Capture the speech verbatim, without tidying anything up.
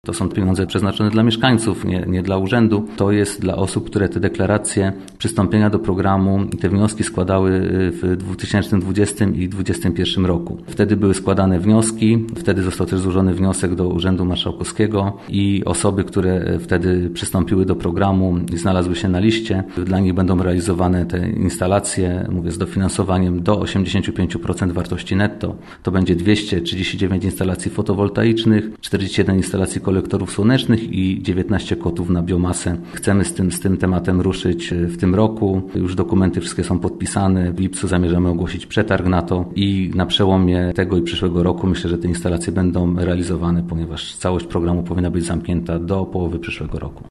To są pieniądze przeznaczone dla mieszkańców, nie, nie dla urzędu. To jest dla osób, które te deklaracje przystąpienia do programu i te wnioski składały w dwa tysiące dwudziestym i dwa tysiące dwudziestym pierwszym roku. Wtedy były składane wnioski, wtedy został też złożony wniosek do Urzędu Marszałkowskiego i osoby, które wtedy przystąpiły do programu i znalazły się na liście, dla nich będą realizowane te instalacje, mówię, z dofinansowaniem do osiemdziesiąt pięć procent wartości netto. To będzie dwieście trzydzieści dziewięć instalacji fotowoltaicznych, czterdzieści jeden instalacji kolektorów słonecznych i dziewiętnaście kotłów na biomasę. Chcemy z tym, z tym tematem ruszyć w tym roku. Już dokumenty wszystkie są podpisane. W lipcu zamierzamy ogłosić przetarg na to i na przełomie tego i przyszłego roku myślę, że te instalacje będą realizowane, ponieważ całość programu powinna być zamknięta do połowy przyszłego roku.